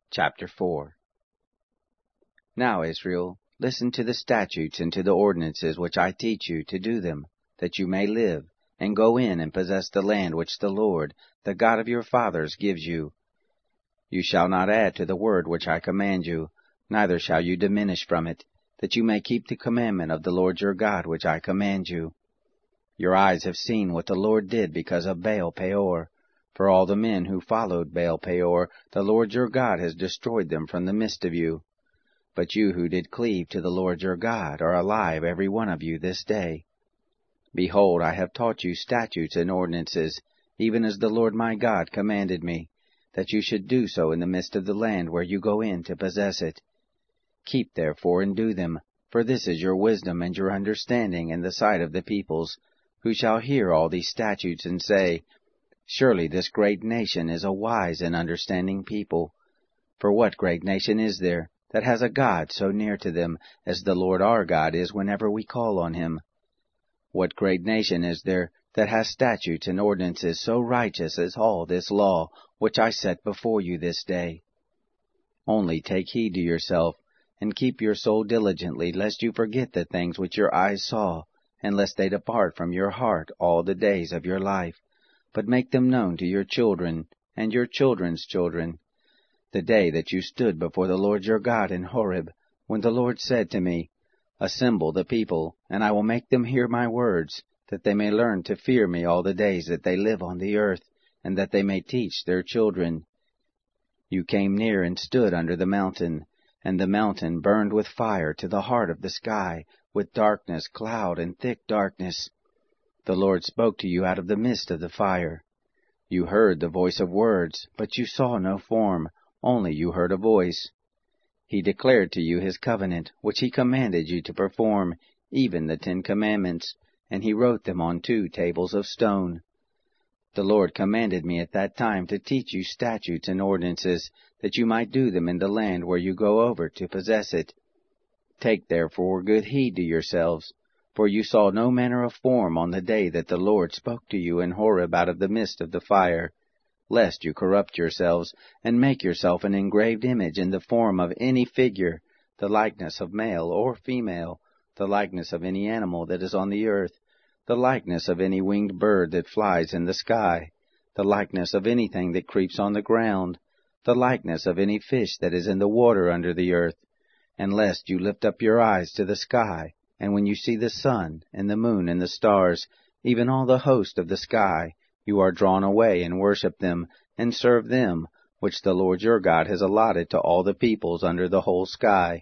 Chapter 4. Now, Israel, listen to the statutes and to the ordinances which I teach you, to do them, that you may live, and go in and possess the land which the Lord, the God of your fathers, gives you. You shall not add to the word which I command you, neither shall you diminish from it, that you may keep the commandment of the Lord your God which I command you. Your eyes have seen what the Lord did because of Baal Peor. For all the men who followed Baal Peor, the Lord your God has destroyed them from the midst of you. But you who did cleave to the Lord your God are alive, every one of you, this day. Behold, I have taught you statutes and ordinances, even as the Lord my God commanded me, that you should do so in the midst of the land where you go in to possess it. Keep therefore and do them, for this is your wisdom and your understanding in the sight of the peoples, who shall hear all these statutes and say, Surely this great nation is a wise and understanding people. For what great nation is there that has a God so near to them as the Lord our God is whenever we call on him? What great nation is there that has statutes and ordinances so righteous as all this law which I set before you this day? Only take heed to yourself, and keep your soul diligently, lest you forget the things which your eyes saw, and lest they depart from your heart all the days of your life, but make them known to your children and your children's children, the day that you stood before the Lord your God in Horeb, when the Lord said to me, Assemble the people, and I will make them hear my words, that they may learn to fear me all the days that they live on the earth, and that they may teach their children. You came near and stood under the mountain, and the mountain burned with fire to the heart of the sky, with darkness, cloud, and thick darkness. The Lord spoke to you out of the midst of the fire. You heard the voice of words, but you saw no form, only you heard a voice. He declared to you his covenant, which he commanded you to perform, even the 10 Commandments, and he wrote them on 2 tables of stone. The Lord commanded me at that time to teach you statutes and ordinances, that you might do them in the land where you go over to possess it. Take therefore good heed to yourselves, for you saw no manner of form on the day that the Lord spoke to you in Horeb out of the midst of the fire, lest you corrupt yourselves, and make yourself an engraved image in the form of any figure, the likeness of male or female, the likeness of any animal that is on the earth, the likeness of any winged bird that flies in the sky, the likeness of anything that creeps on the ground, the likeness of any fish that is in the water under the earth, and lest you lift up your eyes to the sky, and when you see the sun, and the moon, and the stars, even all the host of the sky, you are drawn away and worship them, and serve them, which the Lord your God has allotted to all the peoples under the whole sky.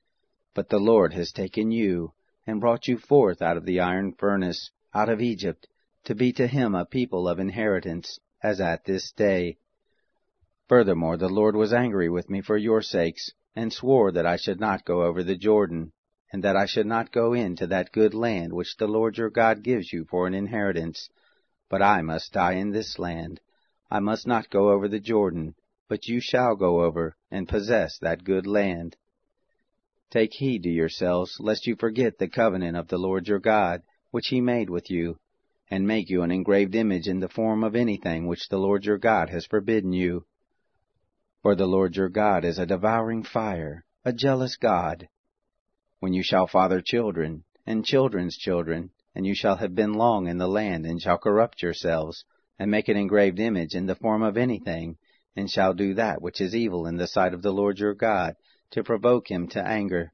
But the Lord has taken you, and brought you forth out of the iron furnace, out of Egypt, to be to him a people of inheritance, as at this day. Furthermore, the Lord was angry with me for your sakes, and swore that I should not go over the Jordan, and that I should not go into that good land which the Lord your God gives you for an inheritance. But I must die in this land. I must not go over the Jordan, but you shall go over, and possess that good land. Take heed to yourselves, lest you forget the covenant of the Lord your God, which he made with you, and make you an engraved image in the form of anything which the Lord your God has forbidden you. For the Lord your God is a devouring fire, a jealous God. When you shall father children, and children's children, and you shall have been long in the land, and shall corrupt yourselves, and make an engraved image in the form of anything, and shall do that which is evil in the sight of the Lord your God, to provoke him to anger.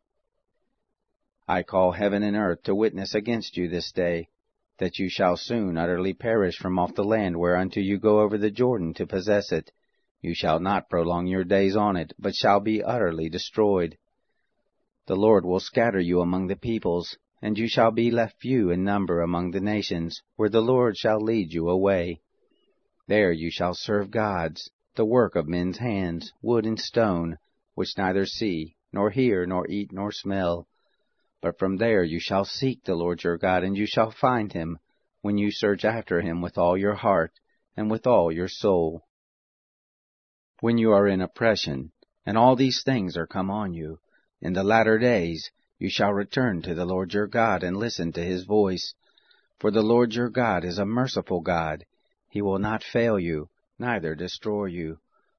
I call heaven and earth to witness against you this day, that you shall soon utterly perish from off the land whereunto you go over the Jordan to possess it. You shall not prolong your days on it, but shall be utterly destroyed. The Lord will scatter you among the peoples, and you shall be left few in number among the nations, where the Lord shall lead you away. There you shall serve gods, the work of men's hands, wood and stone, which neither see, nor hear, nor eat, nor smell. But from there you shall seek the Lord your God, and you shall find him, when you search after him with all your heart, and with all your soul. When you are in oppression, and all these things are come on you, in the latter days you shall return to the Lord your God, and listen to his voice. For the Lord your God is a merciful God. He will not fail you, neither destroy you.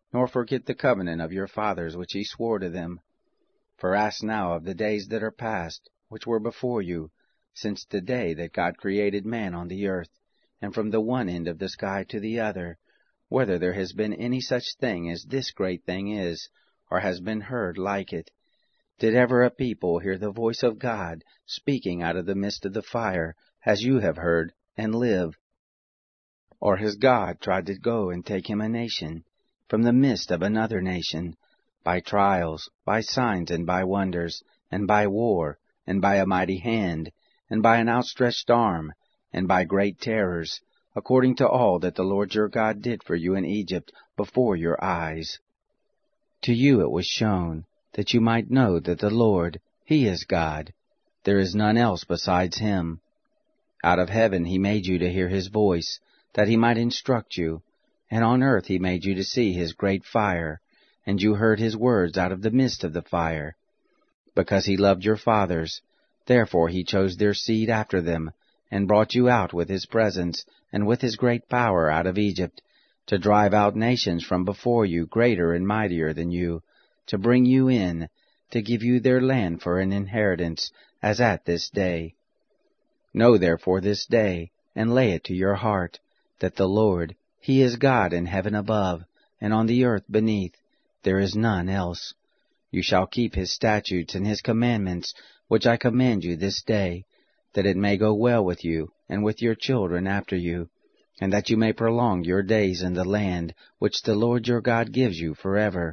nor forget the covenant of your fathers which he swore to them. For ask now of the days that are past, which were before you, since the day that God created man on the earth, and from the one end of the sky to the other, whether there has been any such thing as this great thing is, or has been heard like it. Did ever a people hear the voice of God speaking out of the midst of the fire, as you have heard, and live? Or has God tried to go and take him a nation from the midst of another nation, by trials, by signs, and by wonders, and by war, and by a mighty hand, and by an outstretched arm, and by great terrors, according to all that the Lord your God did for you in Egypt before your eyes? To you it was shown, that you might know that the Lord, he is God. There is none else besides him. Out of heaven he made you to hear his voice, that he might instruct you, and on earth he made you to see his great fire, and you heard his words out of the midst of the fire. Because he loved your fathers, therefore he chose their seed after them, and brought you out with his presence, and with his great power out of Egypt, to drive out nations from before you greater and mightier than you, to bring you in, to give you their land for an inheritance, as at this day. Know therefore this day, and lay it to your heart, that the Lord, he is God in heaven above, and on the earth beneath. There is none else. You shall keep his statutes and his commandments, which I command you this day, that it may go well with you, and with your children after you, and that you may prolong your days in the land which the Lord your God gives you forever.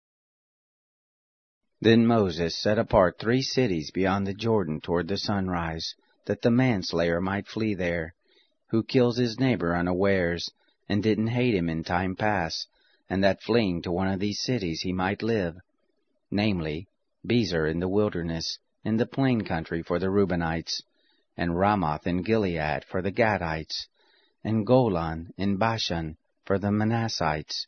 Then Moses set apart 3 cities beyond the Jordan toward the sunrise, that the manslayer might flee there, who kills his neighbor unawares, and didn't hate him in time past, and that fleeing to one of these cities he might live, namely, Bezer in the wilderness, in the plain country for the Reubenites, and Ramoth in Gilead for the Gadites, and Golan in Bashan for the Manassites.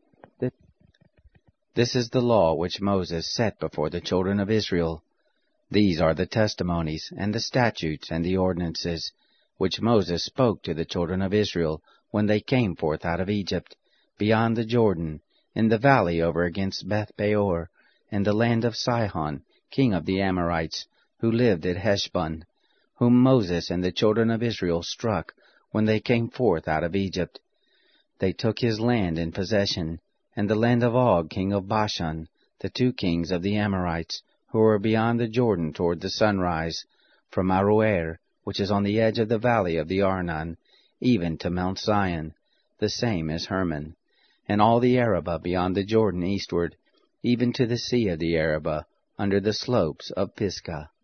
This is the law which Moses set before the children of Israel. These are the testimonies, and the statutes, and the ordinances, which Moses spoke to the children of Israel when they came forth out of Egypt, beyond the Jordan, in the valley over against Beth-peor, in the land of Sihon, king of the Amorites, who lived at Heshbon, whom Moses and the children of Israel struck when they came forth out of Egypt. They took his land in possession, and the land of Og king of Bashan, the 2 kings of the Amorites, who were beyond the Jordan toward the sunrise, from Aroer, which is on the edge of the valley of the Arnon, even to Mount Zion, the same as Hermon, and all the Arabah beyond the Jordan eastward, even to the sea of the Arabah, under the slopes of Pisgah.